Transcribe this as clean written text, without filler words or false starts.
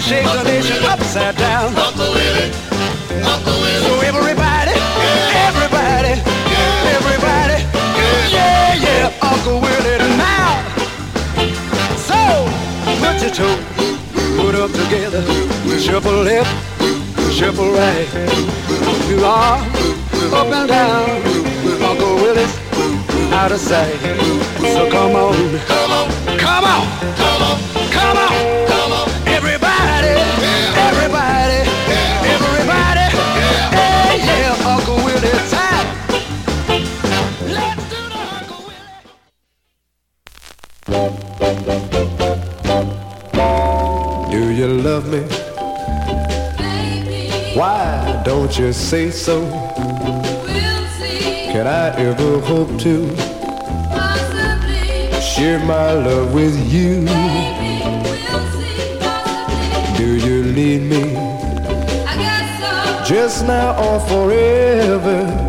shake the nation upside down. Uncle Willie, Uncle Willie. So everybody, everybody, everybody, yeah, yeah, Uncle Willie now. So put your toe, put up together, shuffle left, shuffle right. You are up and down, Uncle Willie's out of sight. So come on, come on, come on, come on, come on, come on. Everybody, everybody, everybody, hey yeah, Uncle Willie's time. Let's do the Uncle Willie. Do you love me? Why don't you say so? We'll see. Can I ever hope to Possibly. share my love with you? Maybe we'll see. Possibly. Do you need me I guess so. just now or forever?